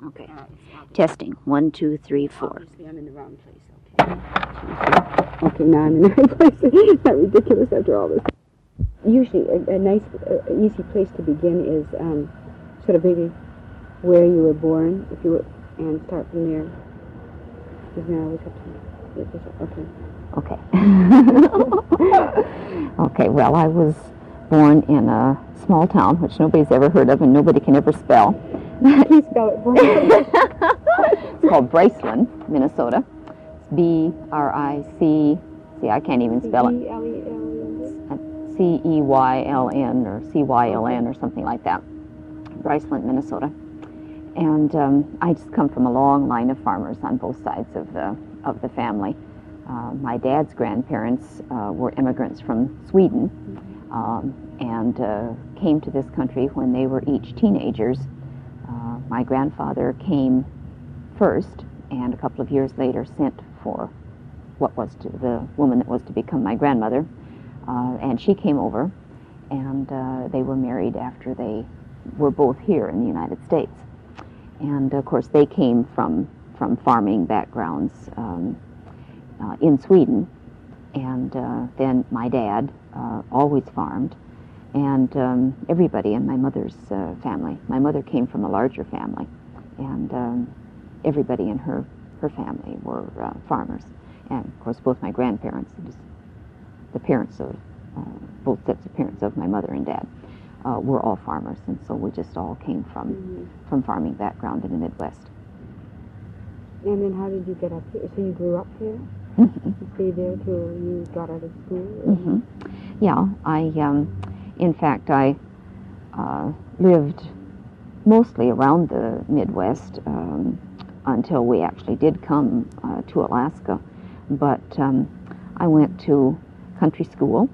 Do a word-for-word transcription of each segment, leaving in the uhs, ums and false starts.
Okay. Uh, it's out of- Testing. One, two, three, four. Obviously, I'm in the wrong place. Okay. Okay, now I'm in the right place. Isn't that ridiculous after all this? Usually, a, a nice, uh, easy place to begin is um, sort of maybe where you were born, if you were, and start from there. Because now we have to. Okay. Okay. Okay, well, I was born in a small town, which nobody's ever heard of and nobody can ever spell. Please spell it for me. It's called Bryceland, Minnesota. It's B R I C, see, I can't even spell it. C E L E L E? C E Y L N or C Y L N or something like that. Bryceland, Minnesota. And um, I just come from a long line of farmers on both sides of the, of the family. Uh, my dad's grandparents uh, were immigrants from Sweden um, and uh, came to this country when they were each teenagers. Uh, my grandfather came first and a couple of years later sent for what was to, the woman that was to become my grandmother. Uh, and she came over and uh, they were married after they were both here in the United States. And of course they came from, from farming backgrounds um, uh, in Sweden. And uh, then my dad uh, always farmed. And um, everybody in my mother's uh, family. My mother came from a larger family. And um, everybody in her, her family were uh, farmers. And of course both my grandparents, the parents of, uh, both sets of parents of my mother and dad, uh, were all farmers. And so we just all came from, mm-hmm. from farming background in the Midwest. And then how did you get up here? So you grew up here? Mm-hmm. You stayed there till you got out of school? Mm-hmm. Yeah, I, um, in fact, I uh, lived mostly around the Midwest um, until we actually did come uh, to Alaska. But um, I went to country school.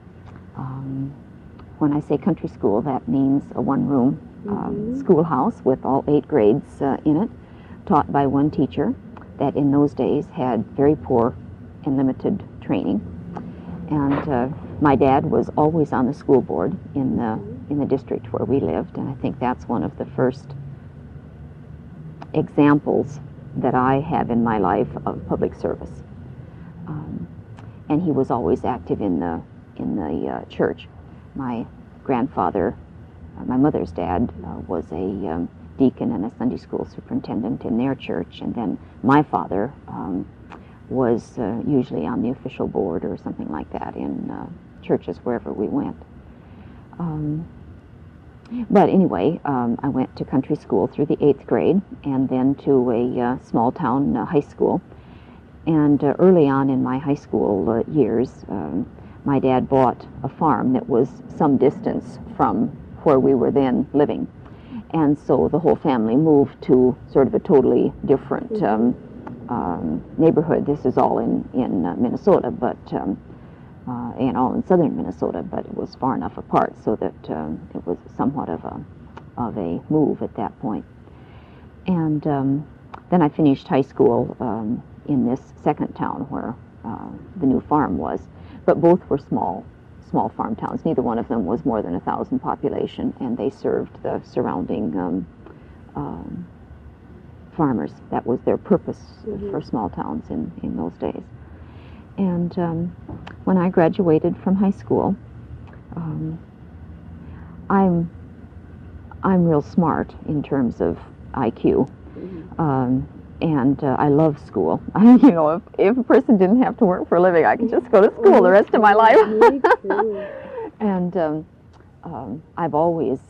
Um, when I say country school, that means a one-room mm-hmm. uh, schoolhouse with all eight grades uh, in it, taught by one teacher that in those days had very poor and limited training. And uh, my dad was always on the school board in the, in the district where we lived, and I think that's one of the first examples that I have in my life of public service. Um, and he was always active in the in the uh, church. My grandfather, uh, my mother's dad, uh, was a um, deacon and a Sunday school superintendent in their church, and then my father um, was uh, usually on the official board or something like that in uh, churches wherever we went. Um, but anyway, um, I went to country school through the eighth grade and then to a uh, small town uh, high school. And uh, early on in my high school uh, years, um, my dad bought a farm that was some distance from where we were then living. And so the whole family moved to sort of a totally different um, um, neighborhood. This is all in, in uh, Minnesota, but um, uh, and all in southern Minnesota, but it was far enough apart so that um, it was somewhat of a, of a move at that point. And um, then I finished high school um, in this second town where uh, the new farm was, but both were small, small farm towns. Neither one of them was more than a thousand population, and they served the surrounding um, um, farmers. That was their purpose mm-hmm. for small towns in, in those days. And um, when I graduated from high school, um, I'm I'm real smart in terms of I Q. Mm-hmm. um, And uh, I love school. I, you know, if, if a person didn't have to work for a living, I could just go to school the rest of my life. And um, um, I've always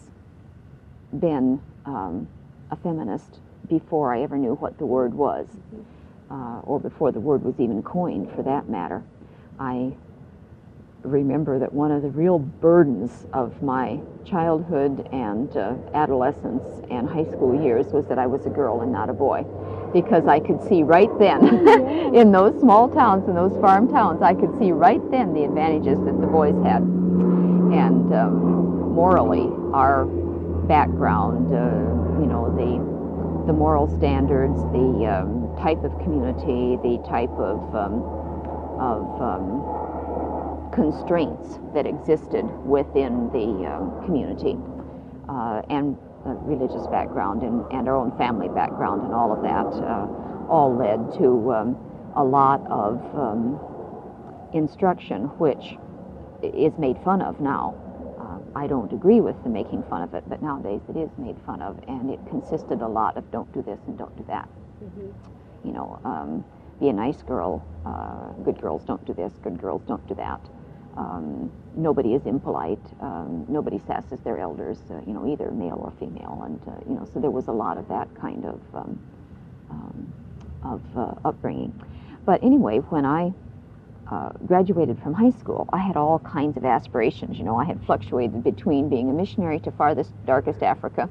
been um, a feminist before I ever knew what the word was, uh, or before the word was even coined, for that matter. I remember that one of the real burdens of my childhood and uh, adolescence and high school years was that I was a girl and not a boy. Because I could see right then, in those small towns, in those farm towns, I could see right then the advantages that the boys had. And um, morally, our background, uh, you know, the the moral standards, the um, type of community, the type of um, of um, constraints that existed within the um, community, uh, and uh, religious background and, and our own family background and all of that uh, all led to um, a lot of um, instruction which is made fun of now. Uh, I don't agree with the making fun of it, but nowadays it is made fun of, and it consisted a lot of don't do this and don't do that. Mm-hmm. You know, um, be a nice girl, uh, good girls don't do this, good girls don't do that. Um, nobody is impolite, um, nobody sasses their elders, uh, you know, either male or female, and, uh, you know, so there was a lot of that kind of, um, um, of uh, upbringing. But anyway, when I uh, graduated from high school, I had all kinds of aspirations, you know, I had fluctuated between being a missionary to farthest, darkest Africa,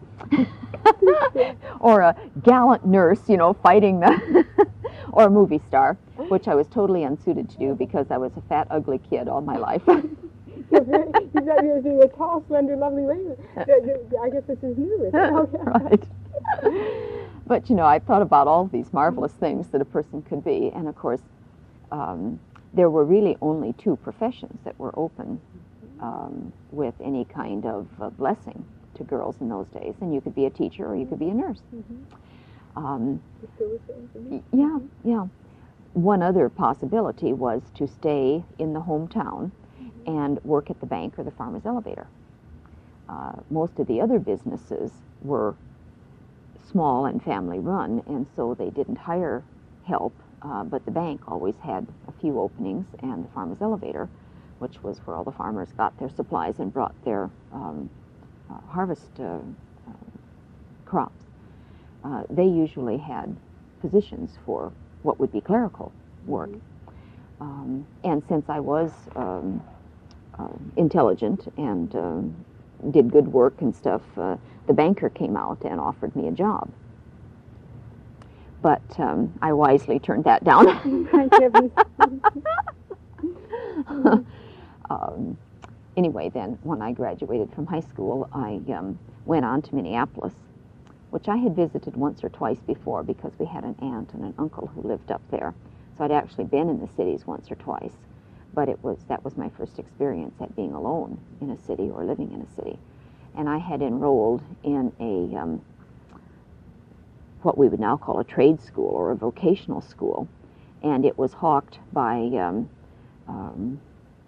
or a gallant nurse, you know, fighting the, or a movie star, which I was totally unsuited to do because I was a fat, ugly kid all my life. You're very, you're, you're a tall, slender, lovely lady. I guess this is new, isn't it? Right. But, you know, I thought about all these marvelous things that a person could be, and of course, um, there were really only two professions that were open um, with any kind of uh, blessing to girls in those days, and you could be a teacher or you could be a nurse. Mm-hmm. um, yeah, yeah. One other possibility was to stay in the hometown and work at the bank or the farmer's elevator. Uh, most of the other businesses were small and family run, and so they didn't hire help, uh, but the bank always had a few openings, and the farmer's elevator, which was where all the farmers got their supplies and brought their um, uh, harvest uh, uh, crops. Uh, they usually had positions for what would be clerical work. Um, and since I was um, uh, intelligent and um, did good work and stuff, uh, the banker came out and offered me a job. But um, I wisely turned that down. um, anyway, then, when I graduated from high school, I um, went on to Minneapolis, which I had visited once or twice before because we had an aunt and an uncle who lived up there. So I'd actually been in the cities once or twice, but it was that was my first experience at being alone in a city or living in a city. And I had enrolled in a um, what we would now call a trade school or a vocational school, and it was hawked by um, um,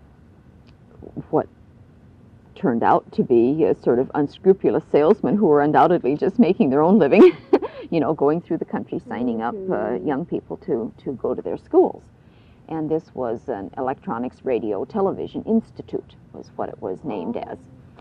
what turned out to be a sort of unscrupulous salesmen who were undoubtedly just making their own living, you know, going through the country, signing up uh, young people to, to go to their schools. And this was an Electronics Radio Television Institute, was what it was named as.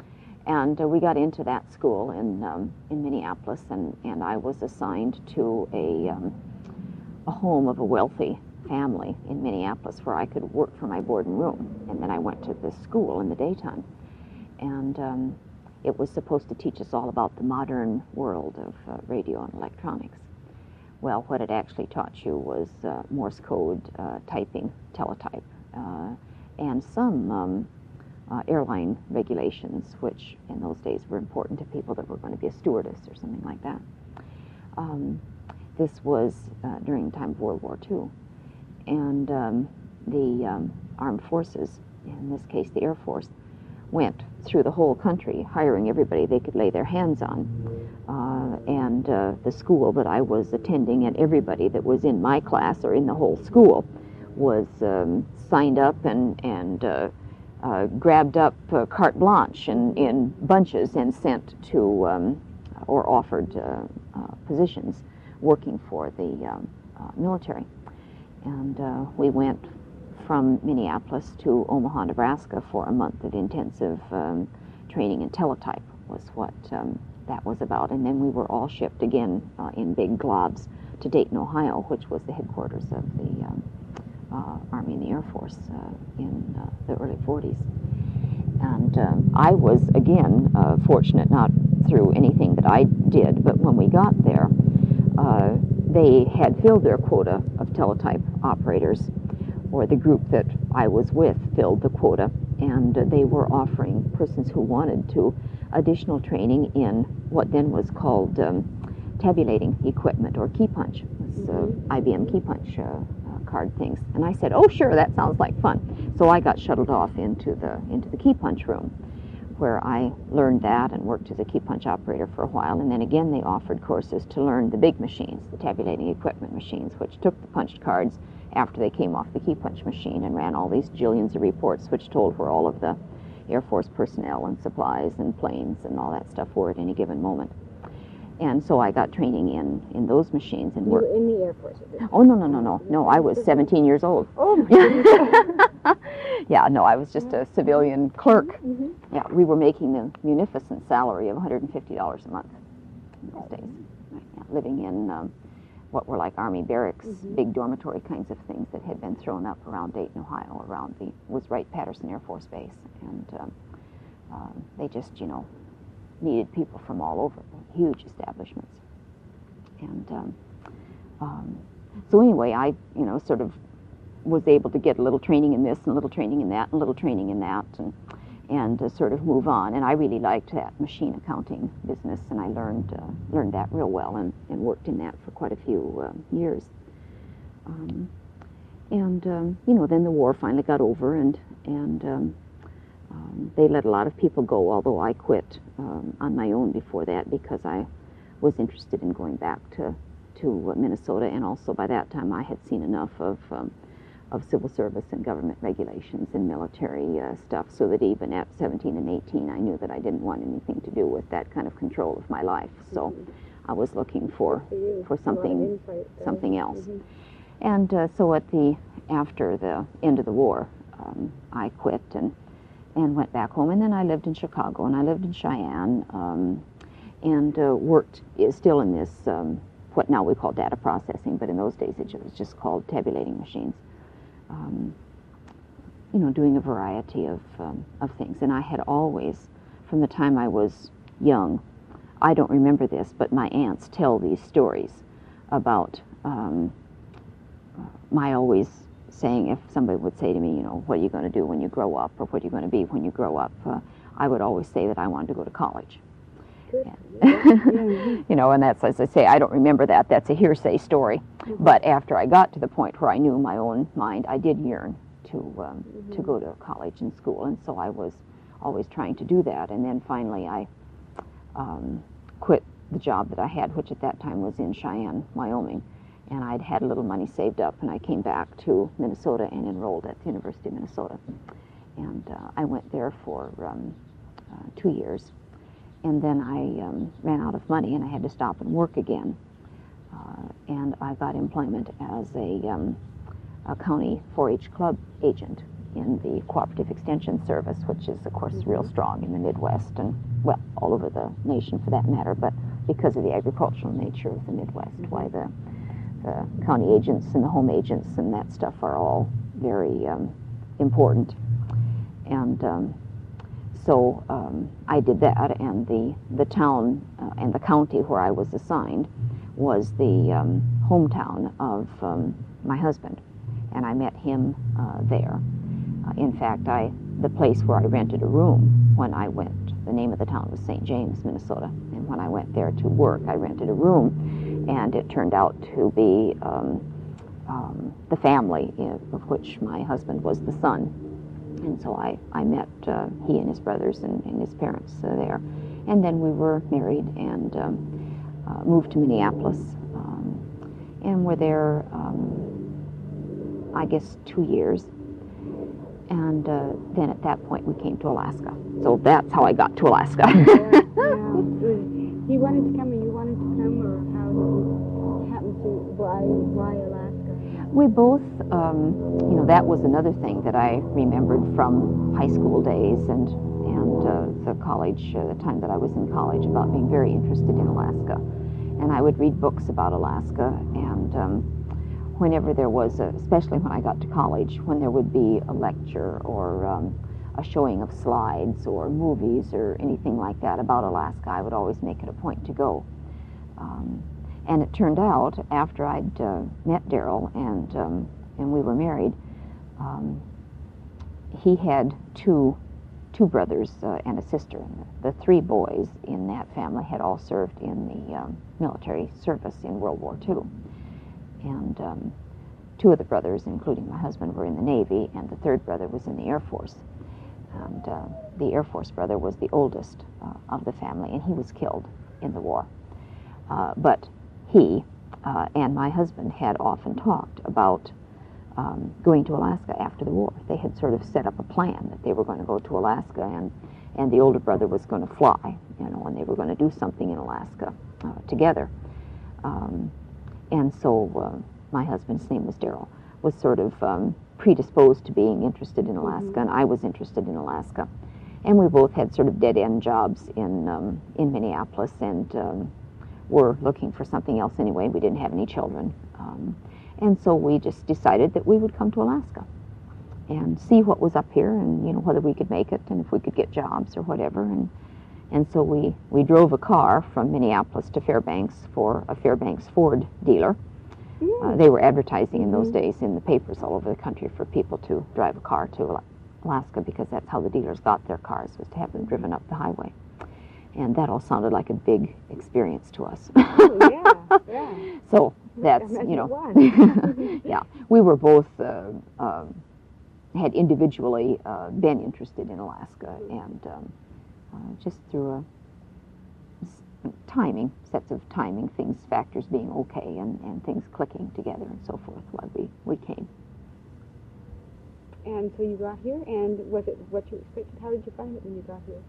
And uh, we got into that school in, um, in Minneapolis, and, and I was assigned to a, um, a home of a wealthy family in Minneapolis where I could work for my board and room. And then I went to this school in the daytime. And um, it was supposed to teach us all about the modern world of uh, radio and electronics. Well, what it actually taught you was uh, Morse code, uh, typing, teletype, uh, and some um, uh, airline regulations, which in those days were important to people that were going to be a stewardess or something like that. Um, this was uh, during the time of World War Two. And um, the um, armed forces, in this case the Air Force, went through the whole country, hiring everybody they could lay their hands on. Uh, and uh, the school that I was attending and everybody that was in my class or in the whole school was um, signed up and, and uh, uh, grabbed up uh, carte blanche in, in bunches and sent to, um, or offered uh, uh, positions working for the um, uh, military. And uh, we went from Minneapolis to Omaha, Nebraska for a month of intensive um, training in teletype was what um, that was about. And then we were all shipped again uh, in big globs to Dayton, Ohio, which was the headquarters of the um, uh, Army and the Air Force uh, in uh, the early forties. And um, I was, again, uh, fortunate not through anything that I did, but when we got there, uh, they had filled their quota of teletype operators, or the group that I was with filled the quota, and uh, they were offering persons who wanted to additional training in what then was called um, tabulating equipment or key punch, was, uh, I B M key punch uh, uh, card things. And I said, oh sure, that sounds like fun. So I got shuttled off into the into the key punch room, where I learned that and worked as a key punch operator for a while. And then again, they offered courses to learn the big machines, the tabulating equipment machines, which took the punched cards after they came off the key punch machine and ran all these jillions of reports, which told where all of the Air Force personnel and supplies and planes and all that stuff were at any given moment. And so I got training in, in those machines and You worked. were in the Air Force at this Oh, no, no, no, no. No, I was seventeen years old. Oh, my goodness. Yeah, no, I was just a civilian clerk. Mhm. Yeah, we were making the munificent salary of one hundred fifty dollars a month in those days. Yeah, living in um, what were like Army barracks, Mhm. big dormitory kinds of things that had been thrown up around Dayton, Ohio, around the, was Wright-Patterson Air Force Base. And um, um, they just, you know, needed people from all over, huge establishments. And um, um, so anyway, I, you know, sort of was able to get a little training in this and a little training in that and a little training in that and and uh, sort of move on. And I really liked that machine accounting business, and I learned uh, learned that real well and, and worked in that for quite a few uh, years. Um, and um, you know, then the war finally got over, and and um, um, they let a lot of people go. Although I quit um, on my own before that because I was interested in going back to to uh, Minnesota, and also by that time I had seen enough of um, of civil service and government regulations and military uh, stuff, so that even at seventeen and eighteen, I knew that I didn't want anything to do with that kind of control of my life. So Mhm. I was looking for For you. for A lot of something insight there. something else. Mhm. And uh, so at the after the end of the war, um, I quit and and went back home. And then I lived in Chicago, and I lived in Cheyenne, um, and uh, worked is still in this um, what now we call data processing, but in those days it was just called tabulating machines. Um, you know, doing a variety of um, of things. And I had always, from the time I was young, I don't remember this, but my aunts tell these stories about um, my always saying, if somebody would say to me, you know, what are you going to do when you grow up, or what are you going to be when you grow up, uh, I would always say that I wanted to go to college. Good. Yeah. Yeah. You know, and that's, as I say, I don't remember that. That's a hearsay story. Mhm. But after I got to the point where I knew in my own mind, I did yearn to um, to Mhm. go to college and school, and so I was always trying to do that. And then finally, I um, quit the job that I had, which at that time was in Cheyenne, Wyoming, and I'd had a little money saved up, and I came back to Minnesota and enrolled at the University of Minnesota. And uh, I went there for um, uh, two years. And then I um, ran out of money, and I had to stop and work again. Uh, and I got employment as a, um, a county four H club agent in the Cooperative Extension Service, which is, of course, real strong in the Midwest and, well, all over the nation for that matter, but because of the agricultural nature of the Midwest, why the, the county agents and the home agents and that stuff are all very um, important. And um, So um, I did that, and the, the town uh, and the county where I was assigned was the um, hometown of um, my husband, and I met him uh, there. Uh, in fact, I the place where I rented a room when I went, the name of the town was Saint James, Minnesota, and when I went there to work, I rented a room, and it turned out to be um, um, the family of which my husband was the son. And so I, I met uh, he and his brothers and, and his parents uh, there. And then we were married and um, uh, moved to Minneapolis. Um, and were there, um, I guess, two years. And uh, then at that point we came to Alaska. So that's how I got to Alaska. Yeah, yeah. You wanted to come, or you wanted to come, or how did you happen to, why, why Alaska? We both, um, you know, that was another thing that I remembered from high school days and and uh, the college, uh, the time that I was in college, about being very interested in Alaska. And I would read books about Alaska, and um, whenever there was, a, especially when I got to college, when there would be a lecture or um, a showing of slides or movies or anything like that about Alaska, I would always make it a point to go. Um, And it turned out, after I'd uh, met Darrell and um, and we were married, um, he had two two brothers uh, and a sister. And the, the three boys in that family had all served in the um, military service in World War Two. And um, two of the brothers, including my husband, were in the Navy, and the third brother was in the Air Force. And uh, the Air Force brother was the oldest uh, of the family, and he was killed in the war. Uh, but he uh, and my husband had often talked about um, going to Alaska after the war. They had sort of set up a plan that they were going to go to Alaska, and, and the older brother was going to fly, you know, and they were going to do something in Alaska uh, together. Um, and so uh, my husband's name was Darrell, was sort of um, predisposed to being interested in Alaska, mm-hmm. and I was interested in Alaska. And we both had sort of dead-end jobs in, um, in Minneapolis, and um, were looking for something else anyway. We didn't have any children. Um, and so we just decided that we would come to Alaska and see what was up here, and you know, whether we could make it and if we could get jobs or whatever. And and so we, we drove a car from Minneapolis to Fairbanks for a Fairbanks Ford dealer. Mm. Uh, they were advertising in those mm-hmm. days in the papers all over the country for people to drive a car to Alaska, because that's how the dealers got their cars, was to have them driven up the highway. And that all sounded like a big experience to us. Oh, yeah, yeah. So that's, you know, yeah. We were both, uh, um, had individually uh, been interested in Alaska, and um, uh, just through a s- timing, sets of timing, things, factors being okay, and, and things clicking together and so forth, why we, we came. And so you got here, and was it what you expected? How did you find it when you got here?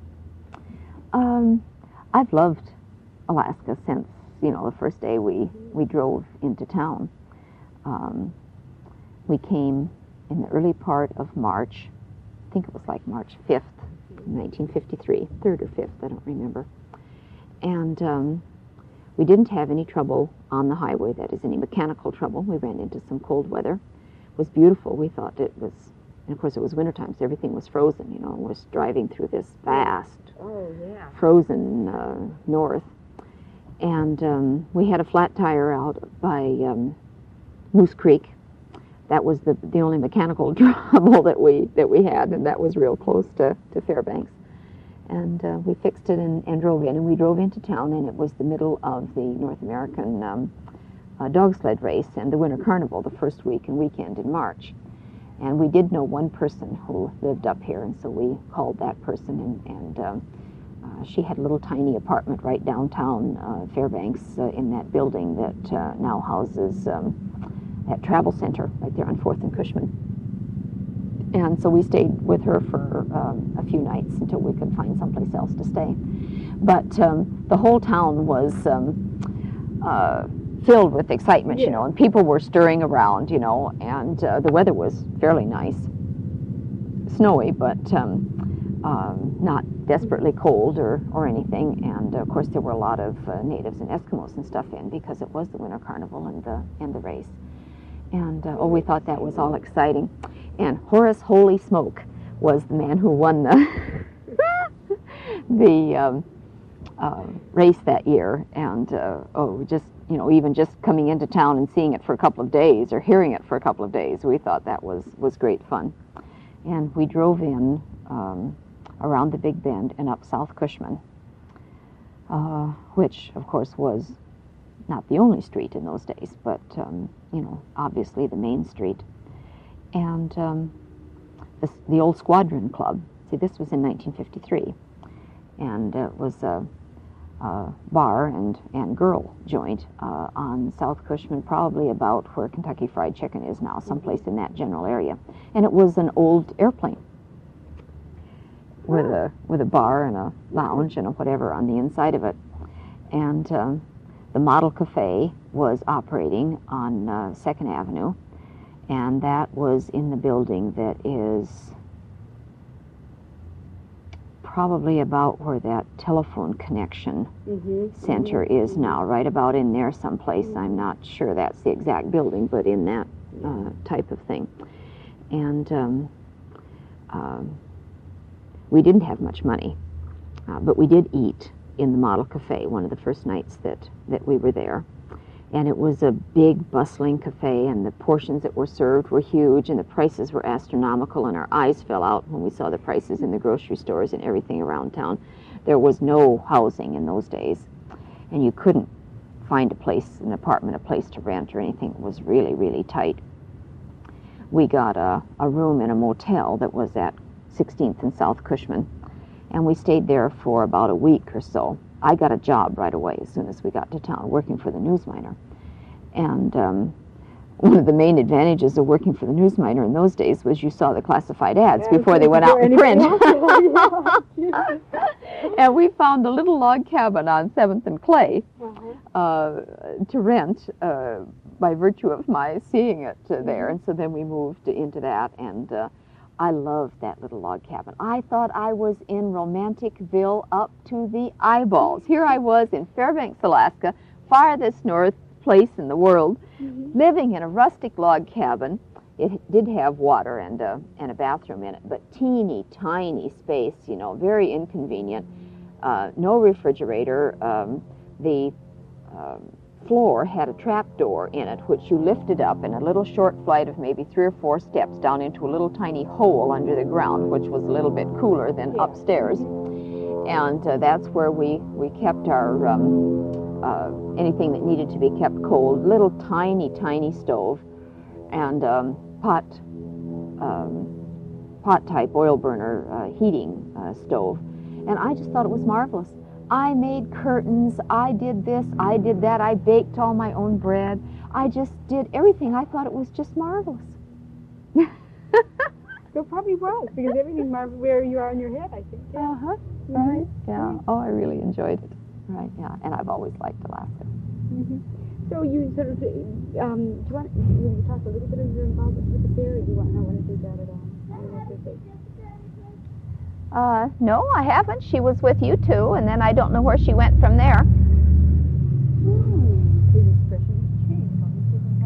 Um, I've loved Alaska since, you know, the first day we, mm-hmm. we drove into town. Um, we came in the early part of March. I think it was like March fifth, nineteen fifty-three, third or fifth, I don't remember. And um, we didn't have any trouble on the highway, that is, any mechanical trouble. We ran into some cold weather. It was beautiful. We thought it was, and of course it was wintertime, so everything was frozen, you know. It was driving through this vast, oh, yeah. frozen uh, north. And um, we had a flat tire out by um, Moose Creek. That was the the only mechanical trouble that we that we had, and that was real close to, to Fairbanks. And uh, we fixed it and, and drove in, and we drove into town, and it was the middle of the North American um, uh, dog sled race and the Winter Carnival, the first week and weekend in March. And we did know one person who lived up here, and so we called that person, and, and um, uh, she had a little tiny apartment right downtown uh, Fairbanks uh, in that building that uh, now houses um, that travel center right there on fourth and Cushman. And so we stayed with her for um, a few nights until we could find someplace else to stay. But um, the whole town was um, uh, filled with excitement, yeah. you know, and people were stirring around, you know, and uh, the weather was fairly nice. Snowy, but um, um, not desperately cold or, or anything. And uh, of course there were a lot of uh, natives and Eskimos and stuff in, because it was the Winter Carnival and the, and the race. And uh, oh, we thought that was all exciting. And Horace Holy Smoke was the man who won the the um, uh, race that year. And uh, oh, just you know, even just coming into town and seeing it for a couple of days, or hearing it for a couple of days, we thought that was was great fun. And we drove in um, around the Big Bend and up South Cushman, uh, which of course was not the only street in those days, but um, you know, obviously the main street. And um, the, the old Squadron Club, see, this was in nineteen fifty-three, and it was a, a bar and, and girl joint uh, on South Cushman, probably about where Kentucky Fried Chicken is now, someplace in that general area. And it was an old airplane with a with a bar and a lounge and a whatever on the inside of it. And um, the Model Cafe was operating on uh, Second Avenue, and that was in the building that is probably about where that telephone connection mm-hmm. center mm-hmm. is now, right about in there someplace. Mm-hmm. I'm not sure that's the exact building, but in that uh, type of thing. And um, um, we didn't have much money, uh, but we did eat in the Model Cafe one of the first nights that, that we were there. And it was a big, bustling cafe, and the portions that were served were huge, and the prices were astronomical, and our eyes fell out when we saw the prices in the grocery stores and everything around town. There was no housing in those days, and you couldn't find a place, an apartment, a place to rent or anything. It was really, really tight. We got a, a room in a motel that was at sixteenth and South Cushman. And we stayed there for about a week or so. I got a job right away as soon as we got to town, working for the News Miner. And um, one of the main advantages of working for the News Miner in those days was you saw the classified ads Yeah, before they went out in print. Yeah. And we found a little log cabin on seventh and Clay Uh-huh. uh, to rent uh, by virtue of my seeing it uh, there. Mhm. And so then we moved into that, and uh, I loved that little log cabin. I thought I was in Romanticville up to the eyeballs. Here I was in Fairbanks, Alaska, farthest north place in the world, Mhm. living in a rustic log cabin. It did have water and a, and a bathroom in it, but teeny tiny space, you know, very inconvenient. Uh, no refrigerator. Um, the um, floor had a trap door in it, which you lifted up in a little short flight of maybe three or four steps down into a little tiny hole under the ground, which was a little bit cooler than Yeah. upstairs. And uh, that's where we, we kept our um, uh, anything that needed to be kept cold. Little tiny, tiny stove and um, pot um, pot type oil burner uh, heating uh, stove. And I just thought it was marvelous. I made curtains, I did this, I did that, I baked all my own bread. I just did everything. I thought it was just marvelous. So it probably was, because everything mar- where you are in your head, I think. Yeah. Uh-huh, Mhm. right, yeah. Right. Oh, I really enjoyed it. Right, yeah, and I've always liked Alaska. Mhm. So you sort of, um, do you want, will you talk a little bit of your involvement with the fair, or do you want, not want to do that at all? I don't know if there's a- Uh, no, I haven't. She was with you too, and then I don't know where she went from there. Hmm, his expression has changed on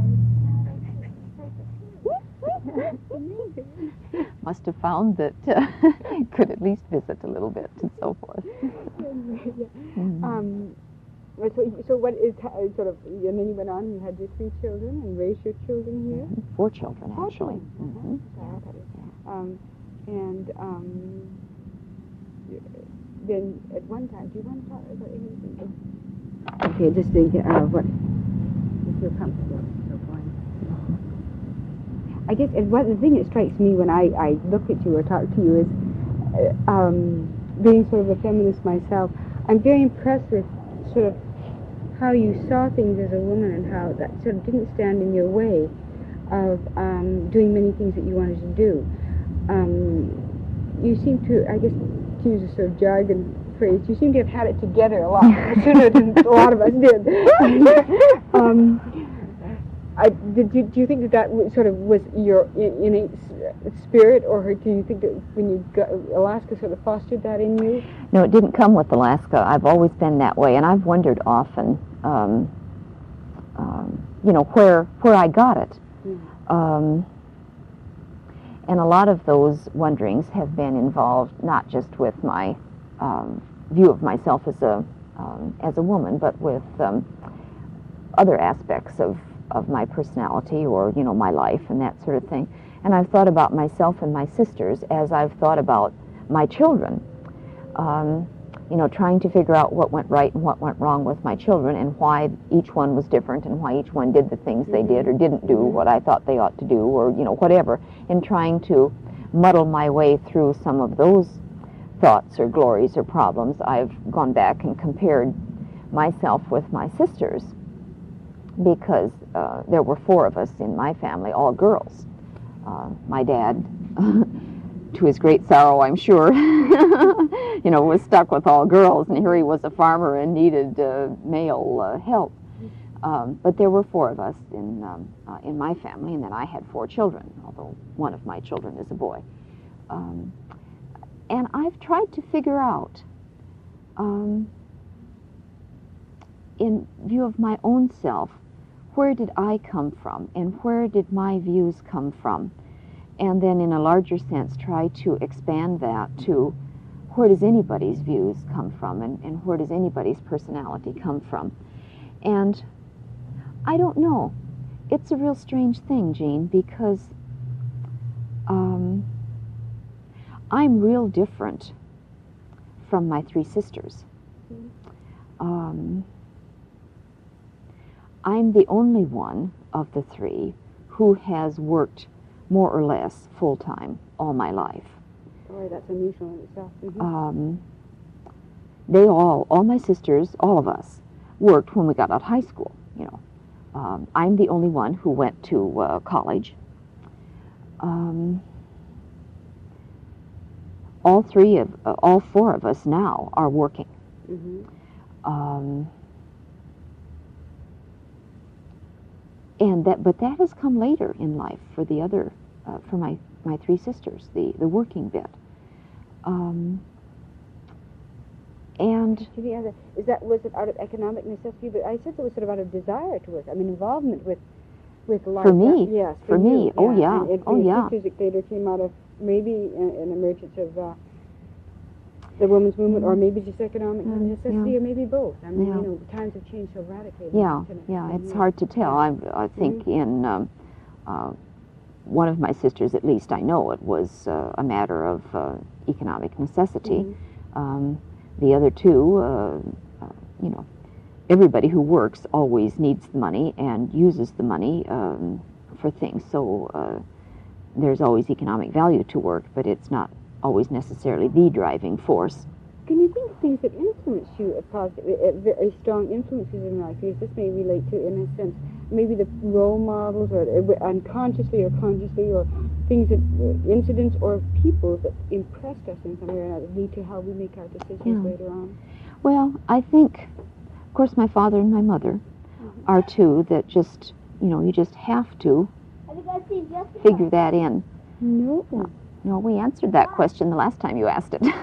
the Amazing. Must have found that uh, could at least visit a little bit and so forth. Yeah. Mhm. Um, so, so what is uh, sort of, and then you went on and you had your three children and raised your children here? Mhm. Four children, Four actually. children. Mhm. Uh-huh. Got it. Um, and um, you- then at one time, do you want to talk about anything? Okay, just think uh, what you feel comfortable so fine. I guess and what the thing that strikes me when I, I look at you or talk to you is, uh, um, being sort of a feminist myself, I'm very impressed with sort of how you saw things as a woman and how that sort of didn't stand in your way of um, doing many things that you wanted to do. Um, you seem to, I guess, to use a sort of jargon phrase, you seem to have had it together a lot sooner than a lot of us did. um, I, did you, do you think that that w- sort of was your i- innate s- spirit, or do you think that when you got Alaska sort of fostered that in you? No, it didn't come with Alaska. I've always been that way, and I've wondered often, um, um, you know, where where I got it. Mm. Um, and a lot of those wonderings have been involved not just with my um, view of myself as a um, as a woman, but with um, other aspects of, of my personality or, you know, my life and that sort of thing. And I've thought about myself and my sisters as I've thought about my children. Um, you know, trying to figure out what went right and what went wrong with my children and why each one was different and why each one did the things they did or didn't do what I thought they ought to do, or, you know, whatever, and trying to muddle my way through some of those thoughts or glories or problems. I've gone back and compared myself with my sisters because uh, there were four of us in my family, all girls. Uh, my dad, to his great sorrow, I'm sure, you know, was stuck with all girls, and here he was a farmer and needed uh, male uh, help. Um, but there were four of us in um, uh, in my family, and then I had four children, although one of my children is a boy. Um, and I've tried to figure out, um, in view of my own self, where did I come from, and where did my views come from? And then in a larger sense try to expand that to where does anybody's views come from, and, and where does anybody's personality come from. And I don't know. It's a real strange thing, Jean, because um, I'm real different from my three sisters. Um, I'm the only one of the three who has worked more or less full-time all my life. Boy, that's unusual in itself. Mm-hmm. Um, they all, all my sisters, all of us, worked when we got out of high school, you know. Um, I'm the only one who went to uh, college. Um, all three of, uh, all four of us now are working. Mm-hmm. Um, and that, but that has come later in life for the other, uh, for my, my three sisters, the, the working bit. Um, and Do you think that, is that, was it out of economic necessity? But I said it was sort of out of desire to work. I mean, involvement with, with life. for me, yes, for, for me, you, oh yeah, And it, oh it, yeah. Music theater came out of maybe an, an emergence of uh, the women's movement, or maybe just economic Mm, necessity, yeah. or maybe both. I mean, Yeah. you know, times have changed so radically. Yeah, hasn't it? yeah, it's Yeah. hard to tell. I, I think in um, uh, one of my sisters, at least I know it was uh, a matter of uh, economic necessity. Mhm. Um, the other two, uh, uh, you know, everybody who works always needs the money and uses the money um, for things. So uh, there's always economic value to work, but it's not always necessarily the driving force. Can you think of things that influence you, a positive, uh, very strong influences in life? Because this may relate to, in a sense, maybe the role models, or uh, unconsciously or consciously, or things that, uh, incidents or people that impressed us in some way or another, lead to how we make our decisions Yeah. later on. Well, I think, of course, my father and my mother Mm-hmm. are two that just, you know, you just have to figure that in. No. No, we answered that question the last time you asked it.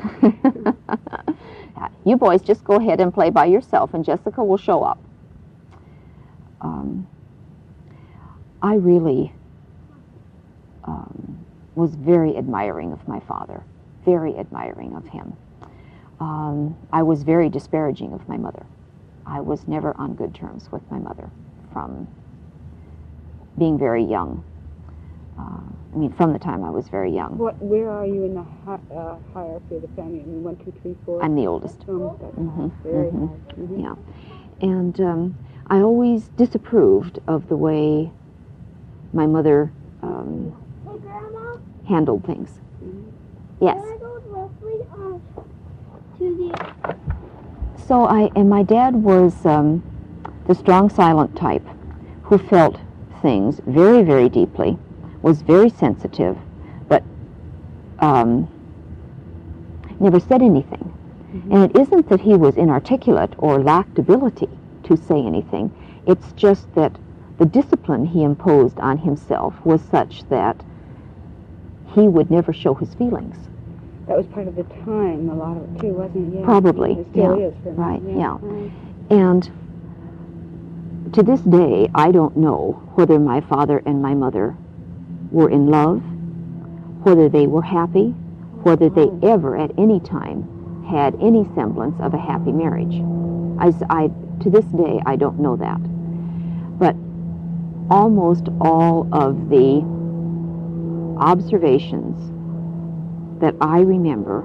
You boys just go ahead and play by yourself, and Jessica will show up. Um, I really um, was very admiring of my father, very admiring of him. Um, I was very disparaging of my mother. I was never on good terms with my mother from being very young. Uh, I mean, from the time I was very young. What? Where are you in the hi uh, hierarchy of the family? I mean, one, two, three, four. I'm the oldest. Um, that's Mhm, very mhm. high. Mhm. Yeah. And um, I always disapproved of the way my mother um, Hey, Grandma, handled things. Mhm. Yes. can I go roughly um, to the... So I, and my dad was um, the strong, silent type who felt things very, very deeply, was very sensitive, but um, never said anything. Mm-hmm. And it isn't that he was inarticulate or lacked ability to say anything. It's just that the discipline he imposed on himself was such that he would never show his feelings. That was part of the time, a lot of it too, wasn't it? Yeah. Probably, It still yeah. is for me. Right, yeah. Right. And to this day, I don't know whether my father and my mother were in love, whether they were happy, whether they ever at any time had any semblance of a happy marriage. I, s- I- to this day, I don't know that. But almost all of the observations that I remember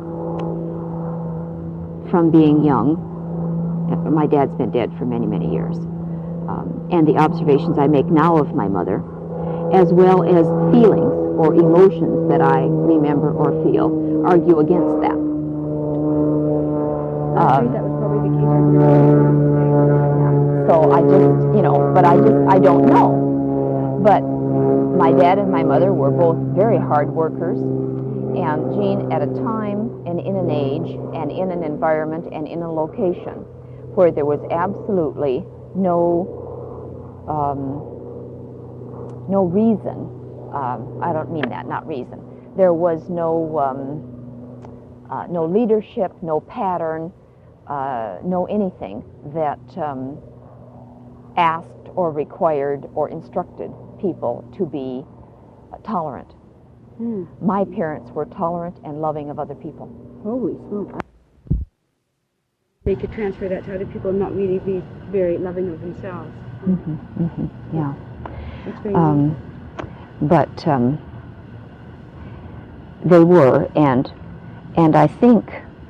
from being young, uh, my dad's been dead for many, many years, um, and the observations I make now of my mother, as well as feelings or emotions that I remember or feel, argue against that. I think Um, that was probably the case for your So I just, you know, but I just, I don't know. But my dad and my mother were both very hard workers. And Jean, at a time and in an age and in an environment and in a location where there was absolutely no, um, no reason, um, I don't mean that, not reason. There was no, um, uh, no leadership, no pattern, uh, no anything that um, asked or required or instructed people to be uh, tolerant. Hmm. My parents were tolerant and loving of other people. Holy smoke. They could transfer that to other people and not really be very loving of themselves. Mm-hmm, mm-hmm, yeah. That's very Um, but um, they were, and and I think,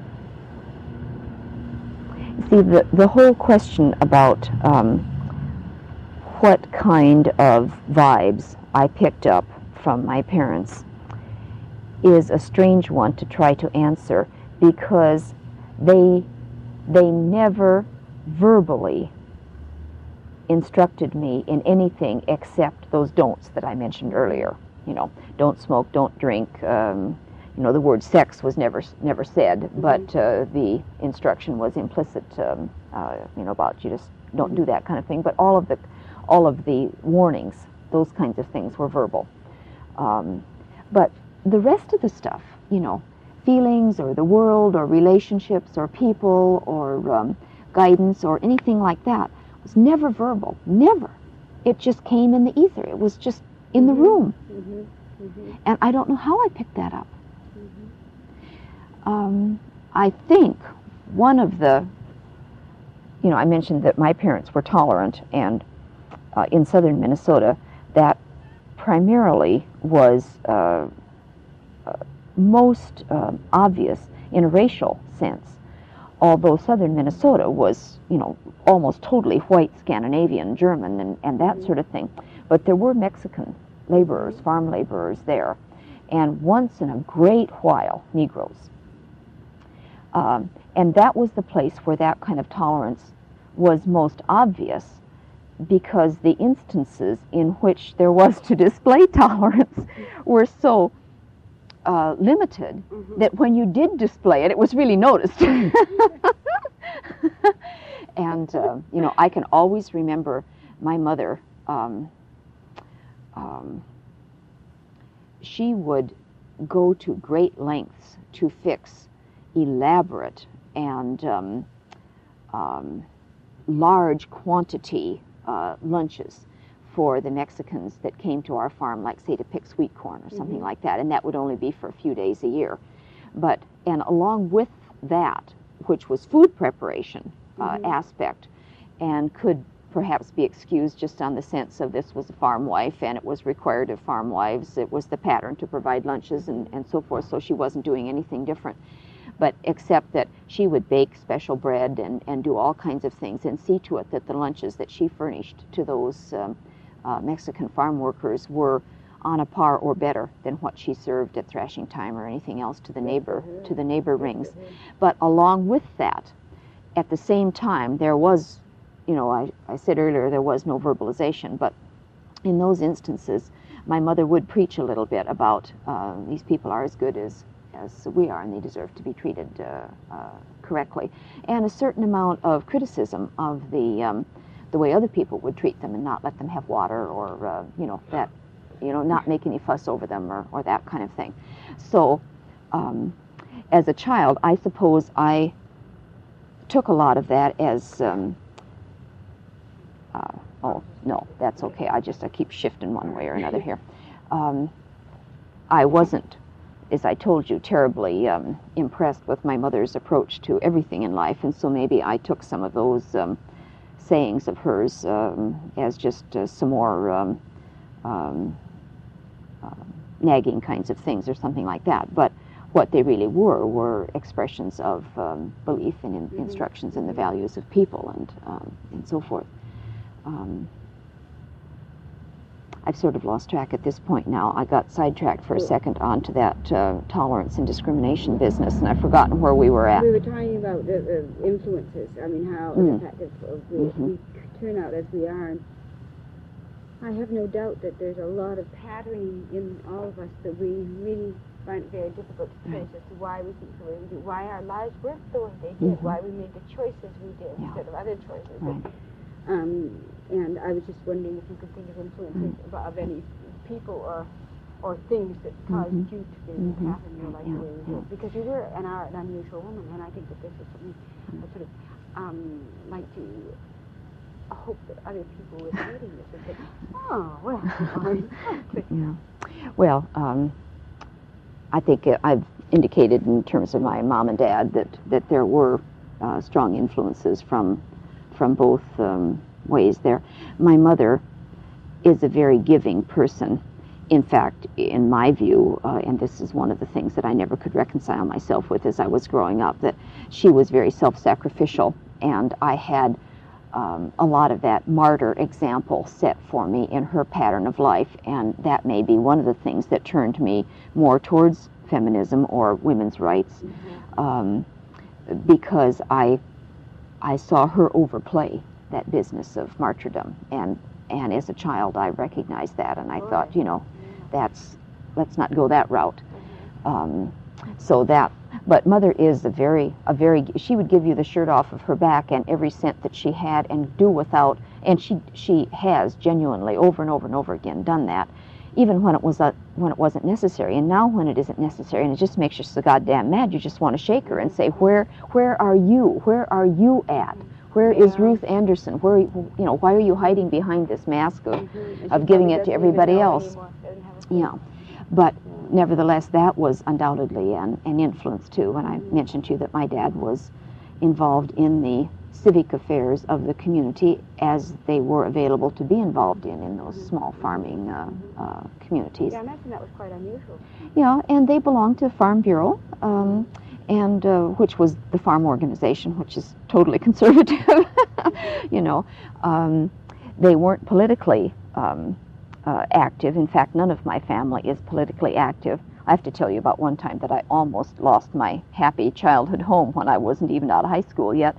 see, the, the whole question about um, what kind of vibes I picked up from my parents is a strange one to try to answer, because they they never verbally instructed me in anything except those don'ts that I mentioned earlier. You know, don't smoke, don't drink. Um, you know, the word sex was never never said, mm-hmm. but uh, the instruction was implicit. Um, uh, you know, about you just don't do that kind of thing. But all of the all of the warnings, those kinds of things, were verbal. Um, but the rest of the stuff, you know, feelings or the world or relationships or people or um, guidance or anything like that, was never verbal, never. It just came in the ether. It was just in the room. Mm-hmm. Mm-hmm. And I don't know how I picked that up. Mm-hmm. Um, I think one of the, you know, I mentioned that my parents were tolerant, and uh, in southern Minnesota, that primarily was uh, uh, most uh, obvious in a racial sense. Although southern Minnesota was, you know, almost totally white, Scandinavian, German, and, and that sort of thing. But there were Mexican laborers, farm laborers there, and once in a great while, Negroes. Um, and that was the place where that kind of tolerance was most obvious, because the instances in which there was to display tolerance were so Uh, limited, mm-hmm. that when you did display it, it was really noticed. And, uh, you know, I can always remember my mother, um, um, she would go to great lengths to fix elaborate and um, um, large quantity uh, lunches for the Mexicans that came to our farm, like, say, to pick sweet corn or something mm-hmm. like that, and that would only be for a few days a year. But, and along with that, which was food preparation uh, mm-hmm. aspect, and could perhaps be excused just on the sense of this was a farm wife, and it was required of farm wives, it was the pattern to provide lunches and, and so forth, so she wasn't doing anything different. But except that she would bake special bread and, and do all kinds of things, and see to it that the lunches that she furnished to those um, Uh, Mexican farm workers were on a par or better than what she served at thrashing time or anything else to the neighbor to the neighbor rings. But along with that, at the same time, there was, you know, I, I said earlier there was no verbalization, but in those instances, my mother would preach a little bit about uh, these people are as good as as we are, and they deserve to be treated uh, uh, correctly, and a certain amount of criticism of the um, the way other people would treat them and not let them have water, or uh, you know, that, you know, not make any fuss over them, or, or that kind of thing. So um, as a child, I suppose I took a lot of that as um, uh, oh no, that's okay, I just I keep shifting one way or another here. um, I wasn't, as I told you, terribly um, impressed with my mother's approach to everything in life, and so maybe I took some of those um, sayings of hers um, as just uh, some more um, um, uh, nagging kinds of things or something like that. But what they really were were expressions of um, belief and in, mm-hmm. instructions in the values of people, and um, and so forth. Um, I've sort of lost track at this point now. I got sidetracked for a second onto that uh, tolerance and discrimination business, and I've forgotten where we were at. We were talking about the uh, influences. I mean, how mm. the fact that we, mm-hmm. we turn out as we are. And I have no doubt that there's a lot of patterning in all of us that we really find it very difficult to trace as to why we think the way we do, why our lives were the way they did, mm-hmm. why we made the choices we did yeah. instead of other choices. Right. Um, and I was just wondering if you could think of influences mm-hmm. of, of any people or or things that caused mm-hmm. you to be mm-hmm. pattern your life yeah. the way you did. Because you were an, an unusual woman, and I think that this is something mm-hmm. I sort of um, like to hope that other people were reading this and say, oh, well, yeah. Well, um, I think I've indicated in terms of my mom and dad that, that there were uh, strong influences from from both um, ways there. My mother is a very giving person. In fact, in my view, uh, and this is one of the things that I never could reconcile myself with as I was growing up, that she was very self-sacrificial, and I had um, a lot of that martyr example set for me in her pattern of life, and that may be one of the things that turned me more towards feminism or women's rights, um, because I I saw her overplay that business of martyrdom, and and as a child I recognized that, and I thought, you know, that's let's not go that route. Um, so that, but Mother is a very a very she would give you the shirt off of her back and every cent that she had, and do without, and she she has genuinely over and over and over again done that, even when it was a, when it wasn't necessary. And now when it isn't necessary and it just makes you so goddamn mad, you just want to shake her and say, where where are you? Where are you at? Where is Ruth Anderson? Where, you know, why are you hiding behind this mask of, mm-hmm. of giving it to everybody else? Yeah, but nevertheless, that was undoubtedly an, an influence too. And I mentioned to you that my dad was involved in the civic affairs of the community as they were available to be involved in in those small farming uh, uh, communities. Yeah, I imagine that was quite unusual. Yeah, and they belonged to the Farm Bureau, um, and uh, which was the farm organization, which is totally conservative. You know, um, they weren't politically um, uh, active. In fact, none of my family is politically active. I have to tell you about one time that I almost lost my happy childhood home when I wasn't even out of high school yet.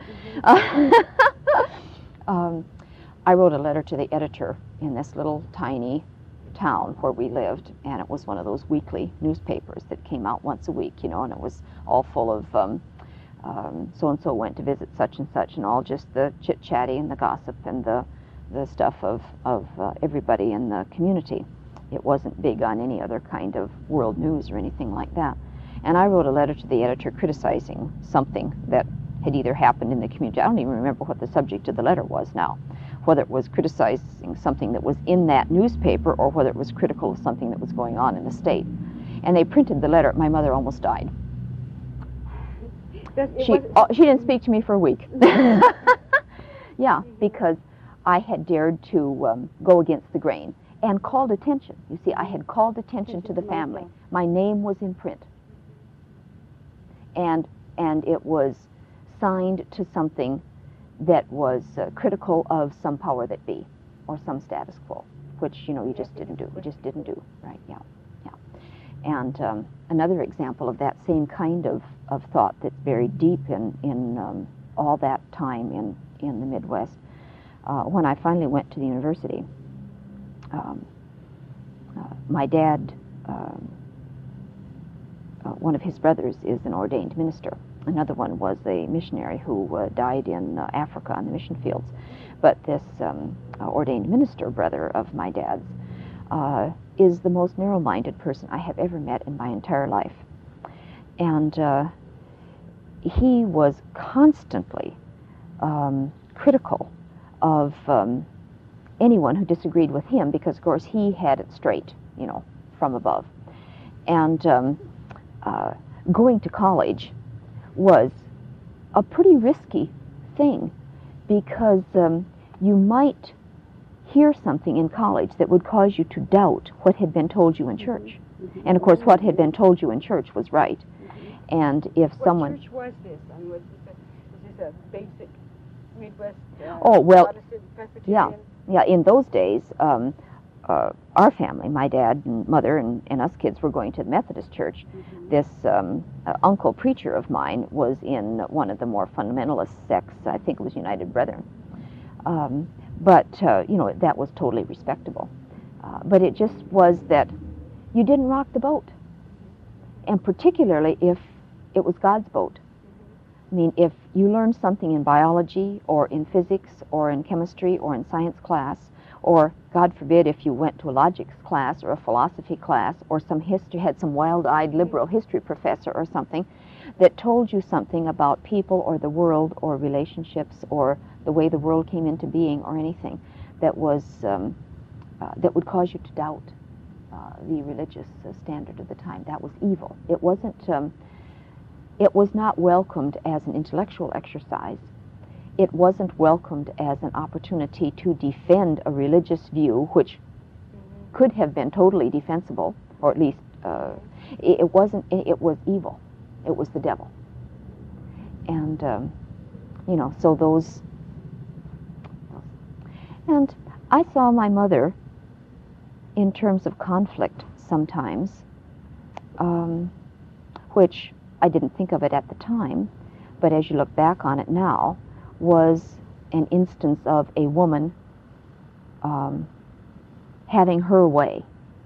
Mm-hmm. um, I wrote a letter to the editor in this little tiny town where we lived, and it was one of those weekly newspapers that came out once a week, you know, and it was all full of um, um, so-and-so went to visit such and such, and all just the chit-chatty and the gossip and the, the stuff of, of uh, everybody in the community. It wasn't big on any other kind of world news or anything like that. And I wrote a letter to the editor criticizing something that had either happened in the community. I don't even remember what the subject of the letter was now, whether it was criticizing something that was in that newspaper or whether it was critical of something that was going on in the state. And they printed the letter. My mother almost died. She, oh, she didn't speak to me for a week. Yeah, because I had dared to um, go against the grain and called attention. You see, I had called attention to the family. My name was in print. And, and it was signed to something that was uh, critical of some power that be, or some status quo, which, you know, you just didn't do. You just didn't do, right? Yeah, yeah. And um, another example of that same kind of, of thought that's very deep in, in um, all that time in, in the Midwest, uh, when I finally went to the university, um, uh, my dad, um, uh, one of his brothers is an ordained minister. Another one was a missionary who uh, died in uh, Africa on the mission fields. But this um, uh, ordained minister brother of my dad's uh, is the most narrow-minded person I have ever met in my entire life. And uh, he was constantly um, critical of um, anyone who disagreed with him because, of course, he had it straight, you know, from above. And um, uh, going to college was a pretty risky thing because um, you might hear something in college that would cause you to doubt what had been told you in church. Mm-hmm. And of course what had been told you in church was right. Mm-hmm. And if what someone... What church was this? I mean, was this a, was this a basic Midwest uh, oh, well, Protestant Presbyterian? Yeah, yeah, in those days, um, uh, our family, my dad and mother and, and us kids were going to the Methodist church. Mm-hmm. This um, uh, uncle preacher of mine was in one of the more fundamentalist sects. I think it was United Brethren. Um, but, uh, you know, that was totally respectable. Uh, but it just was that you didn't rock the boat. And particularly if it was God's boat. I mean, if you learned something in biology or in physics or in chemistry or in science class, or, God forbid, if you went to a logics class or a philosophy class or some history, had some wild-eyed liberal history professor or something that told you something about people or the world or relationships or the way the world came into being or anything that was, um, uh, that would cause you to doubt uh, the religious uh, standard of the time, that was evil. It wasn't, um, it was not welcomed as an intellectual exercise. It wasn't welcomed as an opportunity to defend a religious view, which mm-hmm. could have been totally defensible, or at least uh, it, it wasn't. It, it was evil. It was the devil. And um, you know, so those. And I saw my mother, in terms of conflict, sometimes um, which I didn't think of it at the time, but as you look back on it now, was an instance of a woman um, having her way.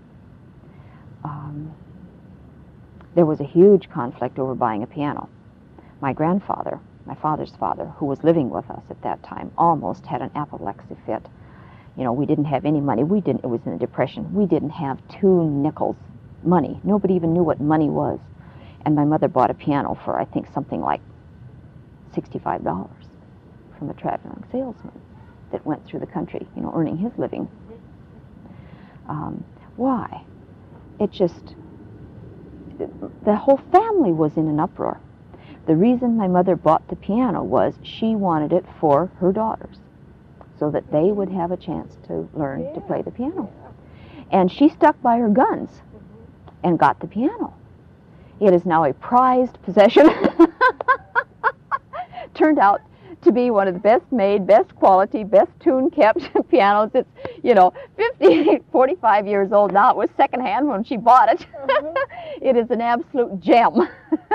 Um, there was a huge conflict over buying a piano. My grandfather, my father's father, who was living with us at that time, almost had an apoplexy fit. You know, we didn't have any money. We didn't, it was in the Depression. We didn't have two nickels money. Nobody even knew what money was. And my mother bought a piano for, I think, something like sixty-five dollars from a traveling salesman that went through the country, you know, earning his living. Um, why? It just, the whole family was in an uproar. The reason my mother bought the piano was she wanted it for her daughters, so that they would have a chance to learn to play the piano. And she stuck by her guns and got the piano. It is now a prized possession. Turned out to be one of the best made, best quality, best tune kept pianos. It's, you know, fifty, forty-five years old now. It was secondhand when she bought it. It is an absolute gem.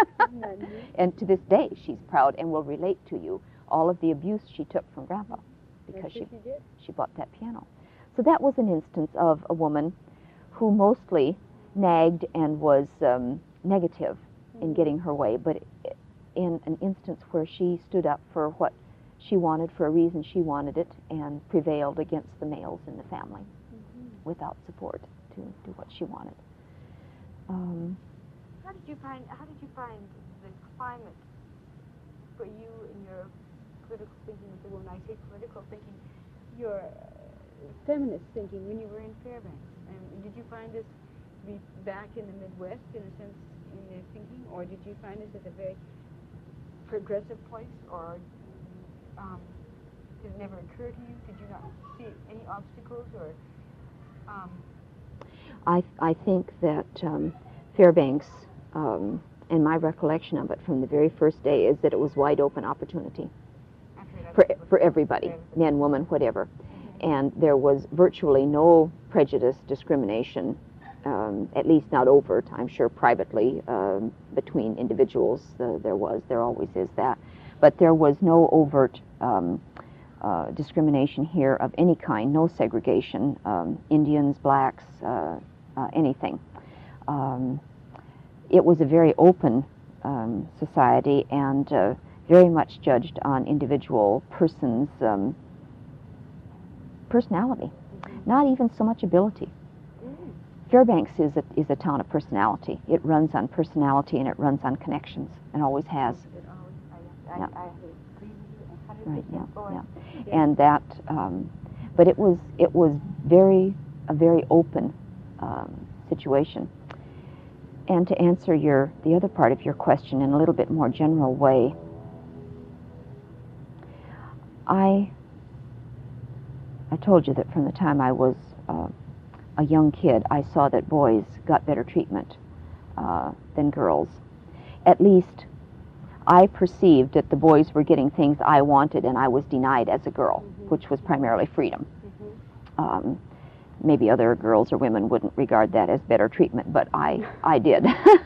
And to this day, she's proud and will relate to you all of the abuse she took from Grandpa because she, she bought that piano. So that was an instance of a woman who mostly nagged and was um, negative in getting her way, but in an instance where she stood up for what she wanted for a reason she wanted it and prevailed against the males in the family mm-hmm. without support to do what she wanted. Um, how did you find how did you find the climate for you in your political thinking as a woman? I say political thinking, your uh, feminist thinking when you were in Fairbanks. And did you find this to be back in the Midwest in a sense in your thinking, or did you find this as a very progressive place, or um, did it never occur to you? Did you not see any obstacles, or? Um... I I think that um, Fairbanks, um, and my recollection of it from the very first day is that it was wide open opportunity for for everybody, man, woman, whatever, mm-hmm. and there was virtually no prejudice, discrimination. Um, at least not overt. I'm sure privately um, between individuals uh, there was, there always is that, but there was no overt um, uh, discrimination here of any kind, no segregation, um, Indians, blacks, uh, uh, anything. Um, it was a very open um, society and uh, very much judged on individual persons' um, personality, not even so much ability. Fairbanks is a, is a town of personality. It runs on personality and it runs on connections and always has. It always, I, I, yeah. I agree with you one hundred percent. Right, yeah, yeah. yeah. And that, um, but it was, it was very, a very open um, situation. And to answer your, the other part of your question in a little bit more general way, I, I told you that from the time I was uh, a young kid, I saw that boys got better treatment uh, than girls. At least I perceived that the boys were getting things I wanted and I was denied as a girl, mm-hmm. which was primarily freedom. Mm-hmm. um, maybe other girls or women wouldn't regard that as better treatment, but I, I did.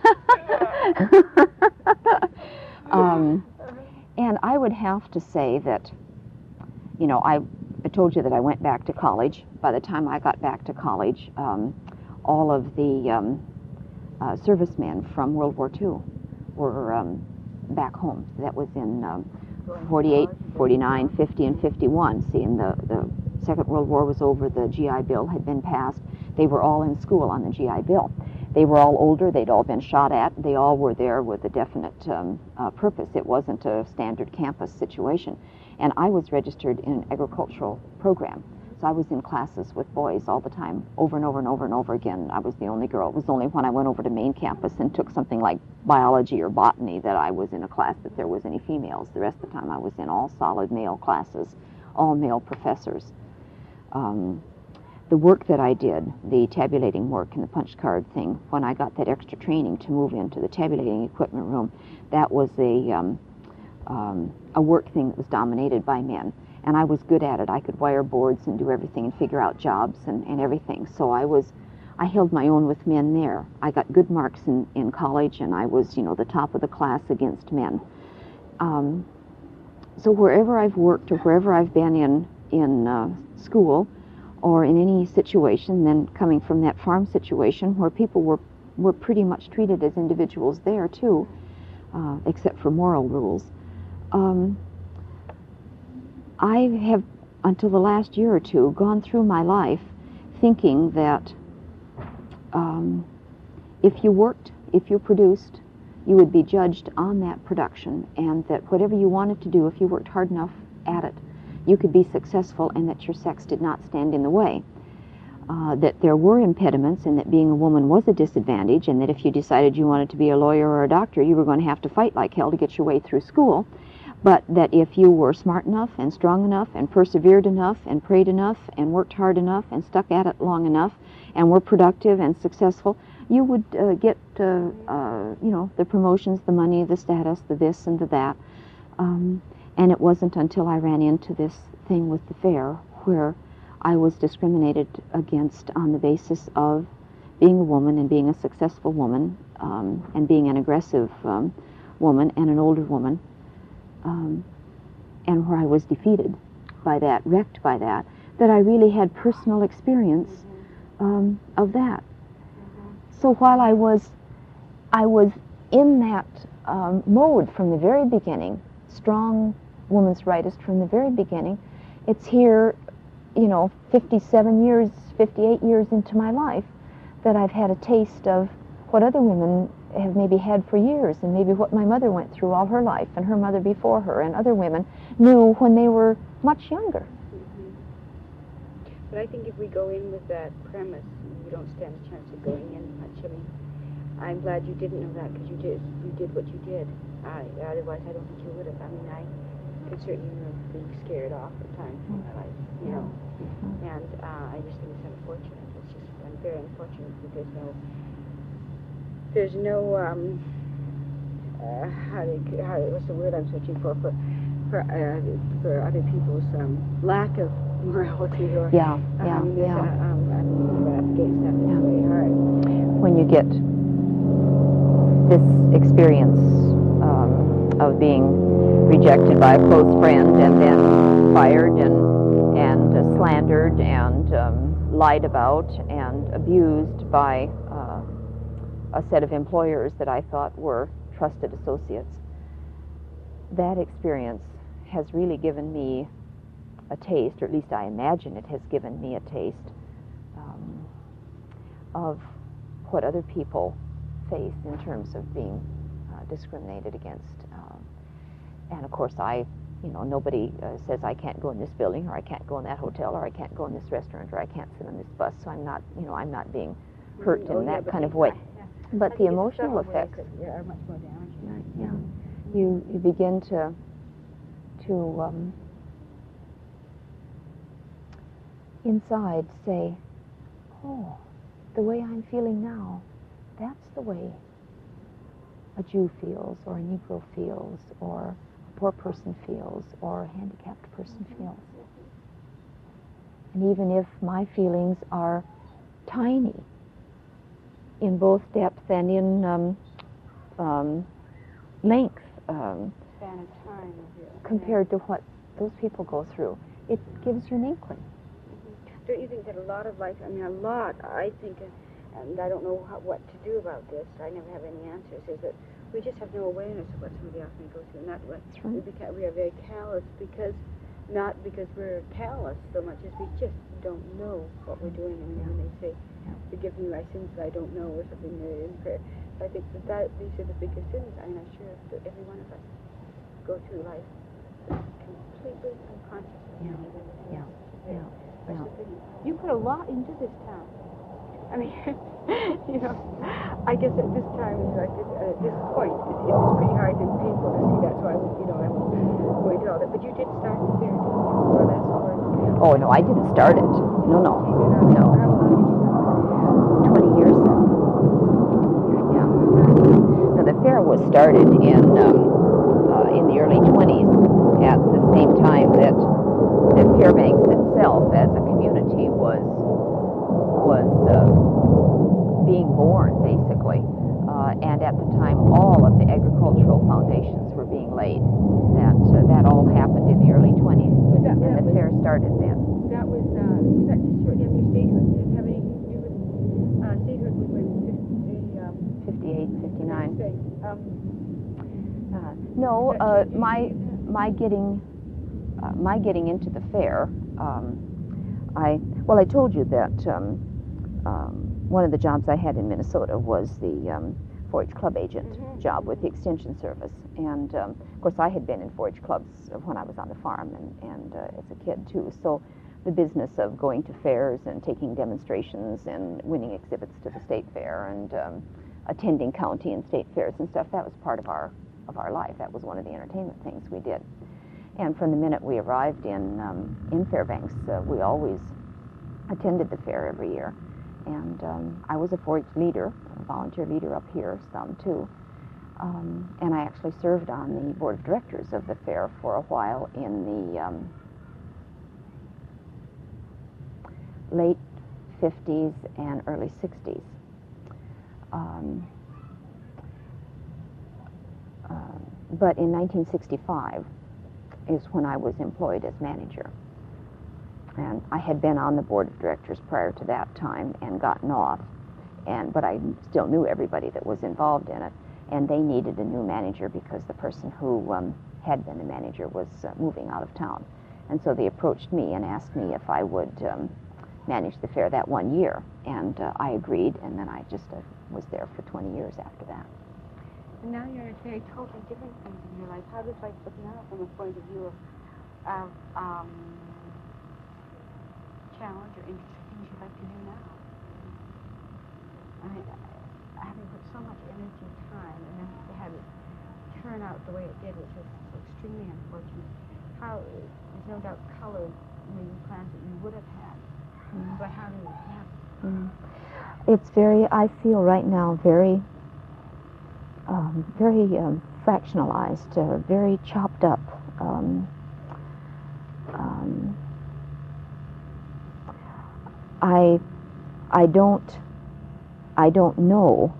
um, and I would have to say that, you know, I I told you that I went back to college. By the time I got back to college, um, all of the um, uh, servicemen from World War Two were um, back home. That was in um, forty-eight, forty-nine, fifty, and fifty-one. See, and the, the Second World War was over, the G I Bill had been passed. They were all in school on the G I Bill. They were all older, they'd all been shot at. They all were there with a definite um, uh, purpose. It wasn't a standard campus situation. And I was registered in an agricultural program. So I was in classes with boys all the time, over and over and over and over again. I was the only girl. It was only when I went over to main campus and took something like biology or botany that I was in a class that there was any females. The rest of the time I was in all solid male classes, all male professors. Um, the work that I did, the tabulating work and the punch card thing, when I got that extra training to move into the tabulating equipment room, that was a, um, um, a work thing that was dominated by men. And I was good at it. I could wire boards and do everything and figure out jobs and, and everything. So I was, I held my own with men there. I got good marks in, in college, and I was, you know, the top of the class against men. Um, so wherever I've worked or wherever I've been in, in uh, school or in any situation, then coming from that farm situation where people were, were pretty much treated as individuals there too, uh, except for moral rules, um, I have, until the last year or two, gone through my life thinking that um, if you worked, if you produced, you would be judged on that production, and that whatever you wanted to do, if you worked hard enough at it, you could be successful, and that your sex did not stand in the way. Uh, that there were impediments, and that being a woman was a disadvantage, and that if you decided you wanted to be a lawyer or a doctor, you were going to have to fight like hell to get your way through school. But that if you were smart enough and strong enough and persevered enough and prayed enough and worked hard enough and stuck at it long enough and were productive and successful, you would uh, get, uh, uh, you know, the promotions, the money, the status, the this and the that. Um, and it wasn't until I ran into this thing with the fair where I was discriminated against on the basis of being a woman and being a successful woman um, and being an aggressive um, woman and an older woman. Um, and where I was defeated by that, wrecked by that, that I really had personal experience um, of that. So while I was, I was in that um, mode from the very beginning, strong woman's rightist from the very beginning, it's here, you know, fifty-seven years, fifty-eight years into my life that I've had a taste of what other women have maybe had for years, and maybe what my mother went through all her life, and her mother before her, and other women knew when they were much younger. Mm-hmm. But I think if we go in with that premise, you don't stand a chance of going in much. I mean, I'm glad you didn't know that, because you did, you did what you did. I, otherwise, I don't think you would have. I mean, I could certainly remember being scared off at times in my life, you know. Mm-hmm. And uh, I just think it's unfortunate. It's just I'm very unfortunate that there's no There's no, um, uh, how do you, how, what's the word I'm searching for, for, for, uh, for other people's um, lack of morality or... Yeah, yeah, um, yeah. Uh, um, I mean, that against that is very hard. When you get this experience um, of being rejected by a close friend and then fired and, and uh, slandered and um, lied about and abused by uh, a set of employers that I thought were trusted associates. That experience has really given me a taste, or at least I imagine it has given me a taste um, of what other people face in terms of being uh, discriminated against. Uh, and of course I, you know, nobody uh, says I can't go in this building, or I can't go in that hotel, or I can't go in this restaurant, or I can't sit on this bus, so I'm not, you know, I'm not being hurt Oh, in yeah, that but kind of yeah, way. yeah. But I the think it's emotional several ways effects, that are much more damaging. yeah, you you begin to to um, inside say, oh, the way I'm feeling now, that's the way a Jew feels, or a Negro feels, or a poor person feels, or a handicapped person feels. And even if my feelings are tiny in both depth and in um, um, length um, Span of time. compared to what those people go through, it gives you an inkling. Don't you think that a lot of life, I mean, a lot, I think, and I don't know how, what to do about this, I never have any answers, is that we just have no awareness of what somebody else may go through. And that way, That's right. we, beca- we are very callous, because, not because we're callous so much as we just don't know what we're doing. And Yeah. when they say, Yeah. forgive me my sins that I don't know, or something uh, in prayer, I think that, that these are the biggest sins. I'm not sure that every one of us go through life completely unconscious. Yeah. Yeah. Yeah. That's Yeah. the thing. You put a lot into this town. I mean, you know, I guess at this time, like at uh, this point, it, it's pretty hard and painful to see that. So I would, you know, I won't go into all that. But you did start the fair, didn't you? More or less, or Oh no, I didn't start it. No, no, no. How long did you do Twenty years now. Yeah. Now the fair was started in um, uh, in the early twenties, at the same time that that Fairbanks itself, as a community, was was was uh, being born, basically. Uh, and at the time, all of the agricultural foundations were being laid. That uh, that all happened in the early twenties, that, and that the was, fair started then. That was, uh, was that just shortly after statehood? Did it have anything to do with, uh, statehood was when fifty, um, fifty-eight, fifty-nine. Um, Uh, no, uh, my my getting uh, my getting into the fair. Um, I well, I told you that um, um, one of the jobs I had in Minnesota was the um, four H club agent mm-hmm. job with the Extension Service, and um, of course I had been in four H clubs when I was on the farm and and uh, as a kid too. So the business of going to fairs and taking demonstrations and winning exhibits to the state fair and um, attending county and state fairs and stuff, that was part of our of our life. That was one of the entertainment things we did. And from the minute we arrived in um, in Fairbanks, uh, we always attended the fair every year. And um, I was a four H leader, a volunteer leader up here, some too. Um, and I actually served on the board of directors of the fair for a while in the um, late fifties and early sixties. Um, uh, but in nineteen sixty-five is when I was employed as manager. And I had been on the board of directors prior to that time and gotten off, and but I still knew everybody that was involved in it, and they needed a new manager because the person who um, had been the manager was uh, moving out of town. And so they approached me and asked me if I would um, manage the fair that one year, and uh, I agreed, and then I just uh, was there for twenty years after that. And now you're in very totally different things in your life. How does life look now from a point of view of, of um, challenge or interesting things you'd like to do now? I mean, having put so much energy, time, and then to have it turn out the way it did, which was extremely unfortunate. How, there's no doubt color maybe plans that you would have had, mm. but how did it happen? Mm. It's very, I feel right now, very Um, very um, fractionalized, uh, very chopped up. Um, um, I, I don't, I don't know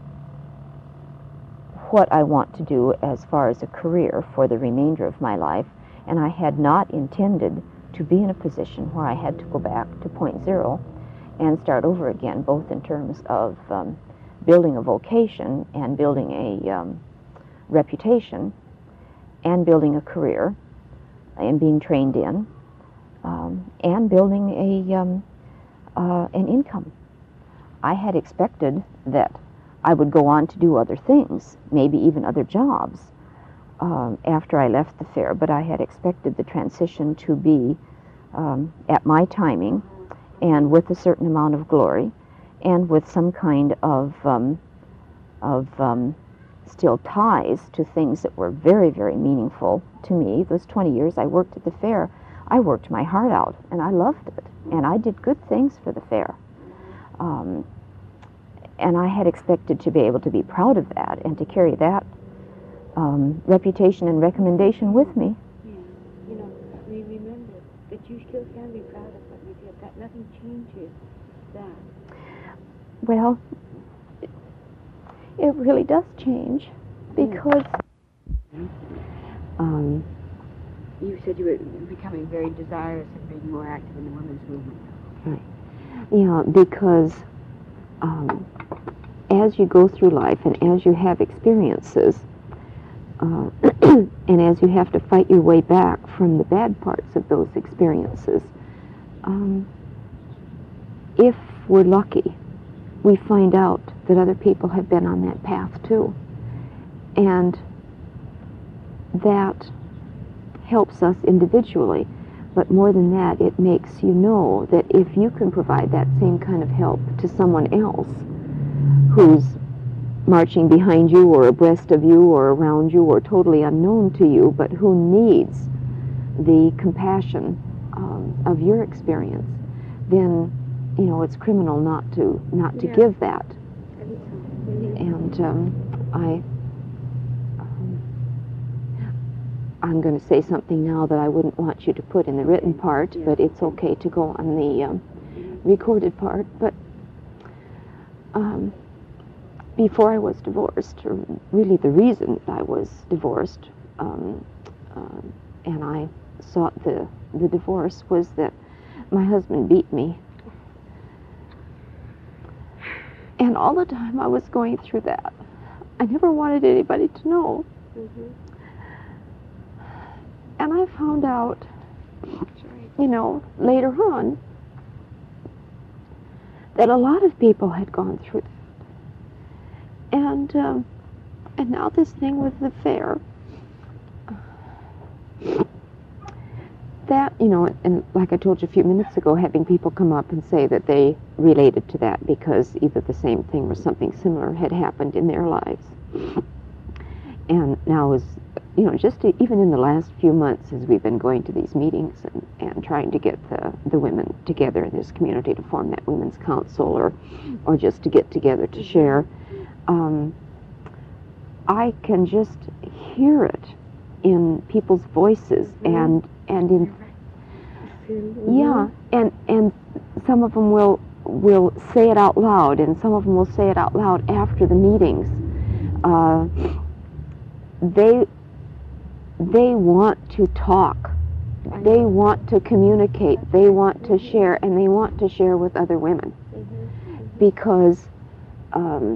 what I want to do as far as a career for the remainder of my life, and I had not intended to be in a position where I had to go back to point zero and start over again, both in terms of um, building a vocation and building a um, reputation and building a career and being trained in um, and building a um, uh, an income. I had expected that I would go on to do other things, maybe even other jobs um, after I left the fair, but I had expected the transition to be um, at my timing and with a certain amount of glory and with some kind of um, of um, still ties to things that were very, very meaningful to me. Those twenty years I worked at the fair, I worked my heart out, and I loved it, and I did good things for the fair. Um, and I had expected to be able to be proud of that and to carry that um, reputation and recommendation with me. Yeah, you know, we remember that you still can be proud of what you did, that nothing changes that. Well, it really does change because um, you said you were becoming very desirous of being more active in the women's movement. Right. Yeah, because um, as you go through life and as you have experiences uh, and as you have to fight your way back from the bad parts of those experiences, um, if we're lucky, we find out that other people have been on that path too. And that helps us individually. But more than that, it makes you know that if you can provide that same kind of help to someone else who's marching behind you or abreast of you or around you or totally unknown to you, but who needs the compassion um, of your experience, then you know, it's criminal not to not to yeah. give that. Mm-hmm. And um, I, um, I'm going to say something now that I wouldn't want you to put in the written part, yeah. but it's okay to go on the um, recorded part. But um, before I was divorced, or really the reason I was divorced, um, um, and I sought the, the divorce, was that my husband beat me. And all the time I was going through that, I never wanted anybody to know. Mm-hmm. And I found out, you know, later on, that a lot of people had gone through that. And, um, and now this thing with the fair, that, you know, and like I told you a few minutes ago, having people come up and say that they related to that because either the same thing or something similar had happened in their lives. And now is, you know, just to, even in the last few months as we've been going to these meetings and, and trying to get the, the women together in this community to form that women's council, or, or just to get together to share, um, I can just hear it in people's voices, mm-hmm. and and in mm-hmm. yeah, and and some of them will will say it out loud, and some of them will say it out loud after the meetings. Uh, they they want to talk, they want to communicate, they want to share, and they want to share with other women, mm-hmm. because um,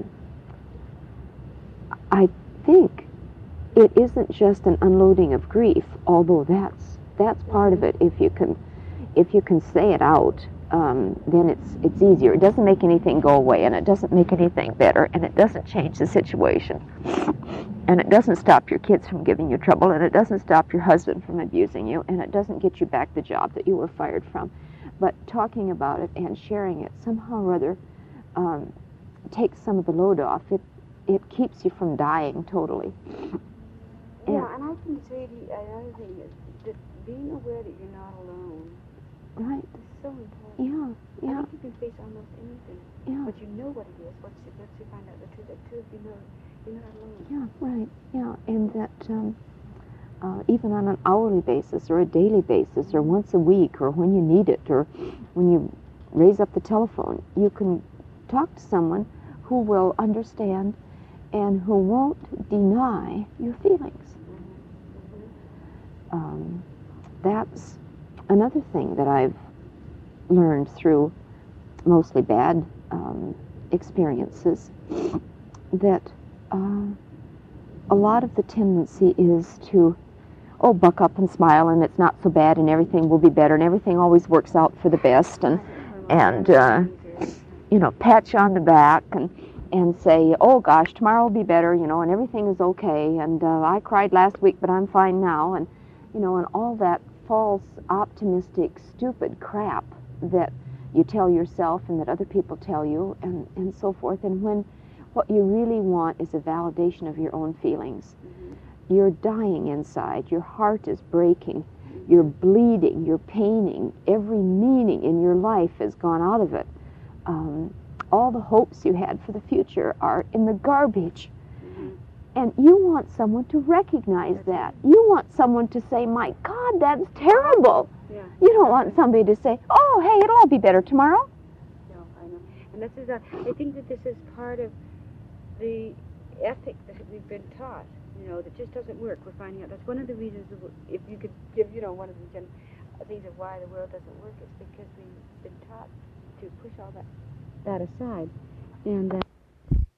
I think it isn't just an unloading of grief, although that's that's part of it. If you can, if you can say it out, um, then it's it's easier. It doesn't make anything go away, and it doesn't make anything better, and it doesn't change the situation, and it doesn't stop your kids from giving you trouble, and it doesn't stop your husband from abusing you, and it doesn't get you back the job that you were fired from. But talking about it and sharing it somehow or other um, takes some of the load off. It it keeps you from dying totally. Yeah, and I can say the another thing is that being aware that you're not alone, right, is so important. Yeah, yeah. I think you can face almost anything, yeah. But you know what it is. Once you, once you find out the truth, that truth, you know you're not alone. Yeah, right. Yeah, and that um, uh, even on an hourly basis or a daily basis, or once a week, or when you need it, or when you raise up the telephone, you can talk to someone who will understand and who won't deny your feelings. Um, that's another thing that I've learned through mostly bad um, experiences, that uh, a lot of the tendency is to, oh, buck up and smile, and it's not so bad, and everything will be better, and everything always works out for the best, and, and uh, you know, pat you on the back, and and say, oh gosh, tomorrow will be better, you know, and everything is okay, and uh, I cried last week, but I'm fine now, and, you know, and all that false, optimistic, stupid crap that you tell yourself and that other people tell you, and, and so forth. And when what you really want is a validation of your own feelings, mm-hmm. you're dying inside, your heart is breaking, mm-hmm. you're bleeding, you're paining, every meaning in your life has gone out of it. Um, all the hopes you had for the future are in the garbage. Mm-hmm. And you want someone to recognize that. You want someone to say, my God, that's terrible. Yeah. You don't want somebody to say, oh, hey, it'll all be better tomorrow. No, I know. And this is a, I think that this is part of the ethic that we've been taught, you know, that just doesn't work. We're finding out that's one of the reasons, if you could give, you know, one of the gen- things of why the world doesn't work, is because we've been taught to push all that that aside, and uh,